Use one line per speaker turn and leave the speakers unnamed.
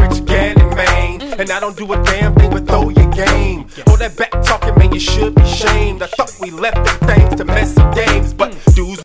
rich again in Maine. And I don't do a damn thing but throw your game. All that back talking, man, you should be shamed. I thought we left them things to messy dames, but dudes